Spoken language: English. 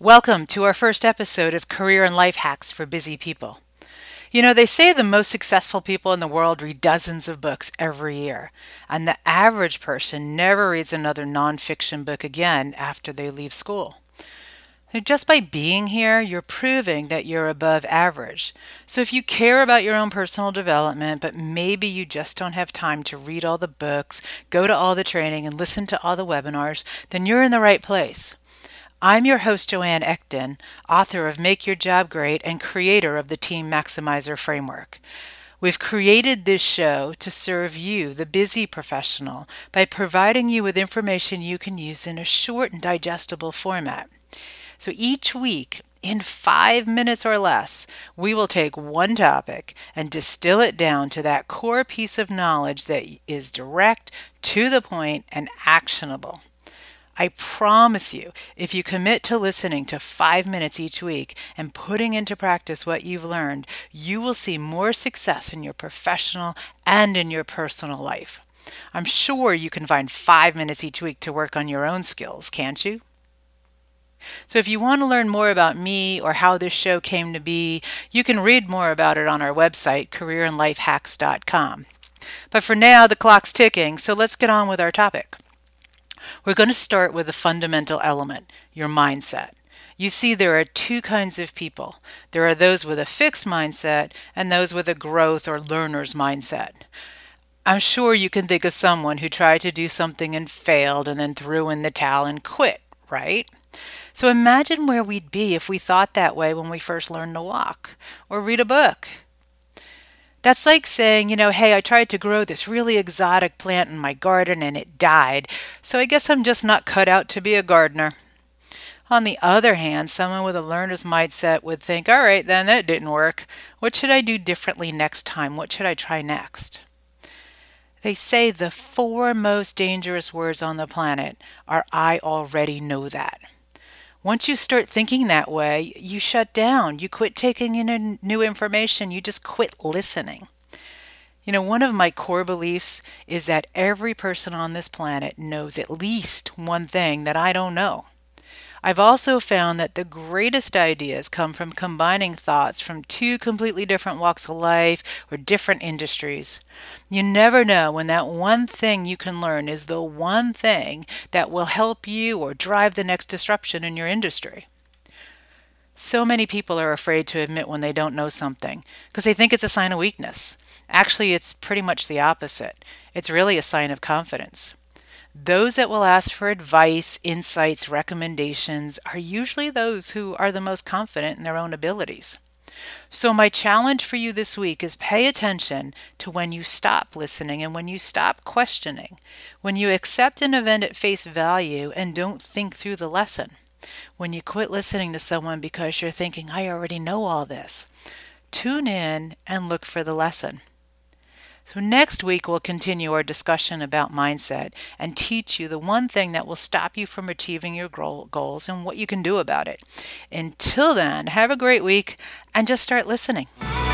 Welcome to our first episode of Career and Life Hacks for Busy People. They say the most successful people in the world read dozens of books every year, and the average person never reads another nonfiction book again after they leave school. So just by being here, you're proving that you're above average. So if you care about your own personal development, but maybe you just don't have time to read all the books, go to all the training, and listen to all the webinars, then you're in the right place. I'm your host, Joanne Ekton, author of Make Your Job Great and creator of the Team Maximizer Framework. We've created this show to serve you, the busy professional, by providing you with information you can use in a short and digestible format. So each week, in 5 minutes or less, we will take one topic and distill it down to that core piece of knowledge that is direct, to the point, and actionable. I promise you, if you commit to listening to 5 minutes each week and putting into practice what you've learned, you will see more success in your professional and in your personal life. I'm sure you can find 5 minutes each week to work on your own skills, can't you? So if you want to learn more about me or how this show came to be, you can read more about it on our website, careerandlifehacks.com. But for now, the clock's ticking, so let's get on with our topic. We're going to start with a fundamental element, your mindset. You see, there are two kinds of people. There are those with a fixed mindset and those with a growth or learner's mindset. I'm sure you can think of someone who tried to do something and failed and then threw in the towel and quit, right? So imagine where we'd be if we thought that way when we first learned to walk or read a book. That's like saying, hey, I tried to grow this really exotic plant in my garden and it died, so I guess I'm just not cut out to be a gardener. On the other hand, someone with a learner's mindset would think, all right, then that didn't work. What should I do differently next time? What should I try next? They say the 4 most dangerous words on the planet are I already know that. Once you start thinking that way, you shut down. You quit taking in new information. You just quit listening. One of my core beliefs is that every person on this planet knows at least one thing that I don't know. I've also found that the greatest ideas come from combining thoughts from 2 completely different walks of life or different industries. You never know when that one thing you can learn is the one thing that will help you or drive the next disruption in your industry. So many people are afraid to admit when they don't know something because they think it's a sign of weakness. Actually, it's pretty much the opposite. It's really a sign of confidence. Those that will ask for advice, insights, recommendations are usually those who are the most confident in their own abilities. So my challenge for you this week is pay attention to when you stop listening and when you stop questioning, when you accept an event at face value and don't think through the lesson, when you quit listening to someone because you're thinking, I already know all this. Tune in and look for the lesson. So next week, we'll continue our discussion about mindset and teach you the one thing that will stop you from achieving your goals and what you can do about it. Until then, have a great week and just start listening.